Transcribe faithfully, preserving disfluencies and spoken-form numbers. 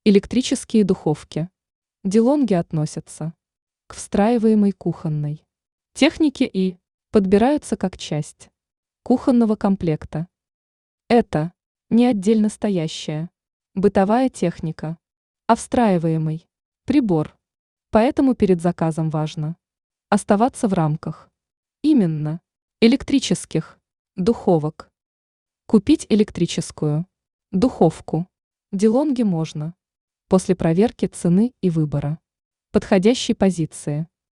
Электрические духовки. Делонги относятся к встраиваемой кухонной технике и подбираются как часть кухонного комплекта. Это не отдельно стоящая бытовая техника, а встраиваемый прибор. Поэтому перед заказом важно оставаться в рамках именно электрических духовок. Купить электрическую духовку Делонги можно после проверки цены и выбора подходящей позиции.